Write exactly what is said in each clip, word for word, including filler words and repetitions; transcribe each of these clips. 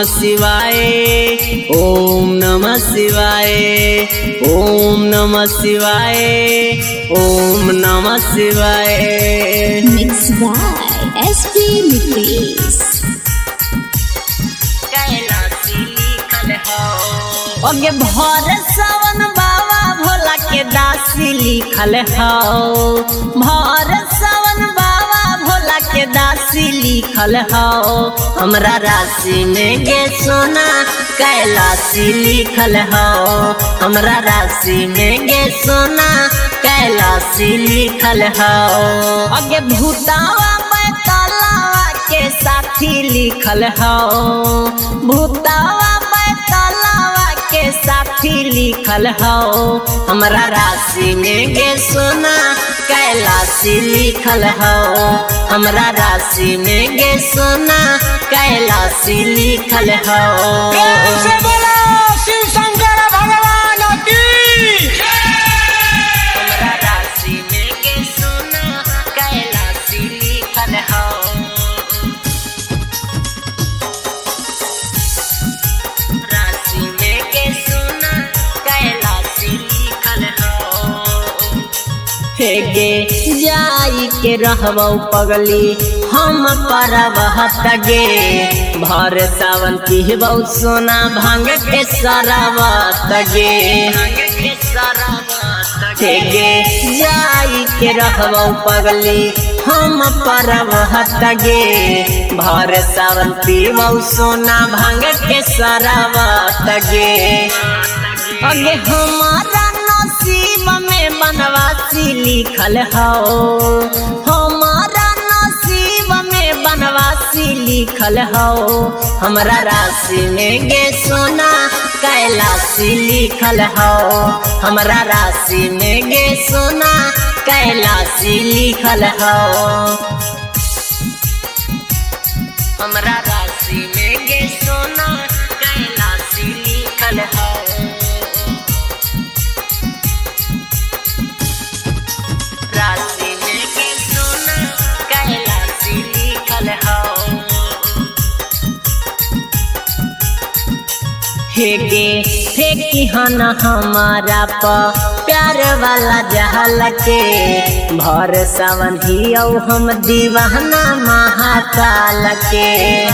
शिवाय ओम नमः शिवाय ओम नमः शिवाय ओम नमः शिवाय। Mix by S P mix. कैलाशी लिखल हो ओगे भर सावन बाबा भोला के दासी लिखल हो भर सावन बाबा भोला के दासी लिखल हो हमरा राशि में गे सोना कैलाशी लिखल हो हमरा राशि में गे सोना कैलाशी लिखल हो अगे भूतावा बैतालावा के साथी लिखल हो भूतावा बैतालावा के साथी लिखल हो हमरा राशि में गे सोना कैलाशी लिखल हो हमरा राशि में गे सोना कैलाशी लिखल हो। से बोला शिव शंकर भगवान की। हमरा राशि में गे सोना कैलाशी लिखल हो राशि में गे सोना कैलाशी लिखल हो। हे गे जाई के रहबौ पगली हम परबहत गे भर सावन पीबौ सोना भांग के शराबत गे हे गे जाई के रहबौ पगली हम परबहत गे भर सावन पीबौ सोना भांग के शराबत गे अगे हमारा नसीब में बनवासी लिखल हो हमारा नसीब में बनवासी लिखल हो हमरा राशि में गे सोना कैलाशी लिखल हो हमरा राशि में गे सोना कैलाशी लिखल हो हमरा राशि में गे सोना कैलाशी लिखल हो राशि में गे सोना कैलाशी लिखल हो हे गे फेंकी हन हमारा प प्यार वाला जहल के भर सावन ही हम दीवाना महाकाल के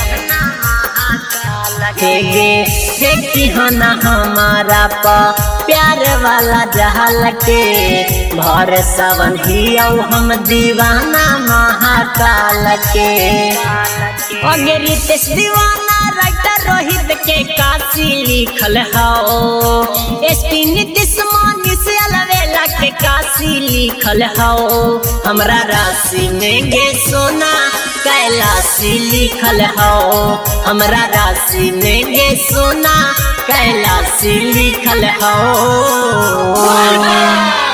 हे गे फेंकी हन हमारा प प्यार वाला जहल के भर सावन ही हम दीवाना महाकाल के अगे रितेश दीवाना राइटर रोहित के काशी लिखल हो एसपी नीतीश मनीष अलवेला के काशी लिखल हो हमरा राशि में गे सोना कैलाशी लिखल हो हमरा राशि में गे सोना कैलाशी लिखल हो।